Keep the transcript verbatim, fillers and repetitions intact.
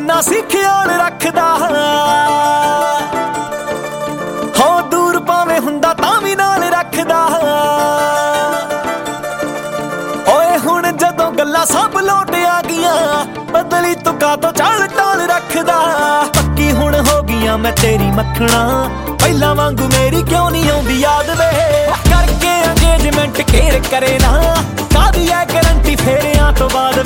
ਇੰਨਾ ਸੀ ਖਿਆਲ ਰੱਖਦਾ ਹੋ ਦੂਰ ਭਾਵੇਂ ਹੁੰਦਾ ਤਾਂ ਵੀ ਨਾਲ ਰੱਖਦਾ ਓਏ ਹੁਣ ਜਦੋਂ ਗੱਲਾਂ ਸਭ ਲੋਟ ਆ ਗਈਆਂ ਬਦਲੀ ਤੂੰ ਕਾਤੋਂ ਚਾਲ ਟਾਲ ਰੱਖਦਾ ਪੱਕੀ ਹੁਣ ਹੋ ਗਈਆਂ ਮੈਂ ਤੇਰੀ ਮੱਖਣਾ ਪਹਿਲਾਂ ਵਾਂਗੂ ਮੇਰੀ ਕਿਉਂ ਨਹੀਂ ਆਉਂਦੀ ਯਾਦ ਵੇ ਕਰਕੇ ਅੰਗੇਜਮੈਂਟ ਕੇਰ ਕਰੇ ਨਾ ਕਾਦੀ ਐ ਗਰੰਟੀ ਫੇਰਿਆਂ ਤੋਂ ਬਾਅਦ